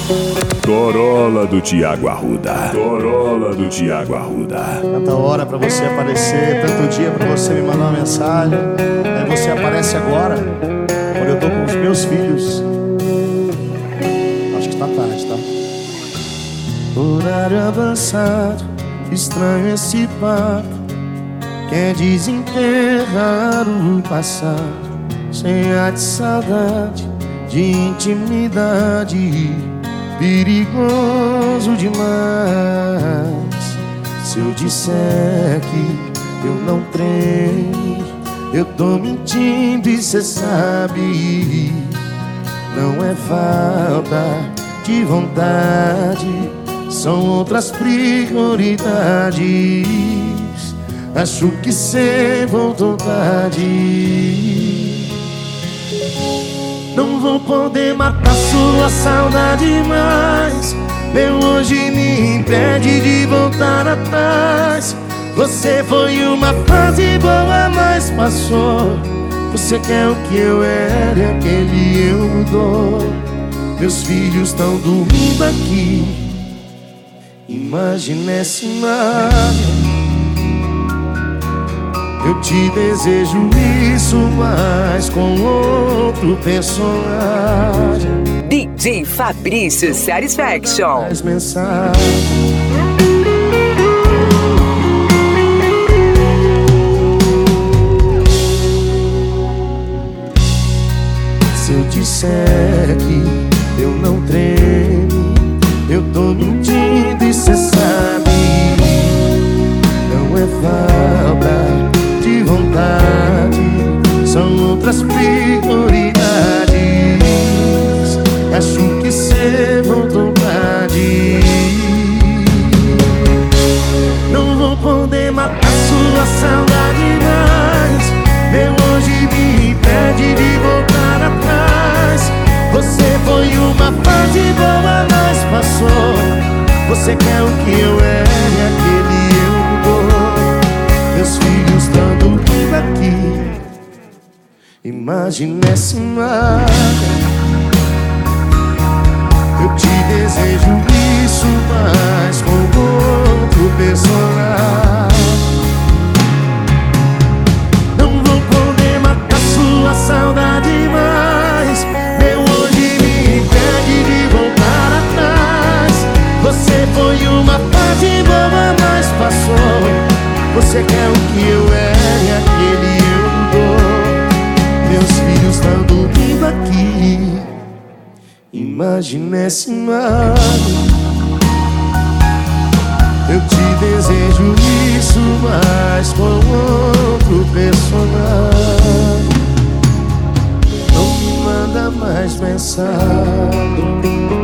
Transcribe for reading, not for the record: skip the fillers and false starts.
Corolla do Thiago Arruda. Corolla do Thiago Arruda. Tanta hora pra você aparecer, tanto dia pra você me mandar uma mensagem. Aí você aparece agora, quando eu tô com os meus filhos. Acho que tá tarde, tá? Horário avançado, estranho esse papo. Quer desenterrar o passado, sem ar de saudade, de intimidade. Perigoso demais. Se eu disser que eu não treino, eu tô mentindo e cê sabe. Não é falta de vontade, são outras prioridades. Acho que cê voltou tarde. Não vou poder matar sua saudade mais. Meu hoje me impede de voltar atrás. Você foi uma fase boa, mas passou. Você quer o que eu era e aquele eu mudou. Meus filhos estão dormindo aqui. Imagina esse cenário. Eu te desejo isso, mas com outro personagem. DJ Fabrício Satisfaction. Mais mensagem. Se eu disser que eu não tremo, eu tô mentindo e cê sabe. Não é falta de vontade, são outras prioridades. Acho que cê voltou tarde. Não vou poder matar sua saudade mais. Meu hoje me impede de voltar atrás. Você foi uma fase boa, mas passou. Você quer o que eu era e aquele eu mudou. Meus filhos estão dormindo aqui. Imagina esse mar. Eu te desejo isso, mas com outro personagem. Não vou poder matar sua saudade mais. Meu hoje me impede de voltar atrás. Você foi uma fase boa, mas passou. Você quer o que eu era e aquele eu mudou. Meus filhos estão dormindo aqui. Imagina esse mar. Eu te desejo isso, mas com outro personagem. Não me manda mais mensagem.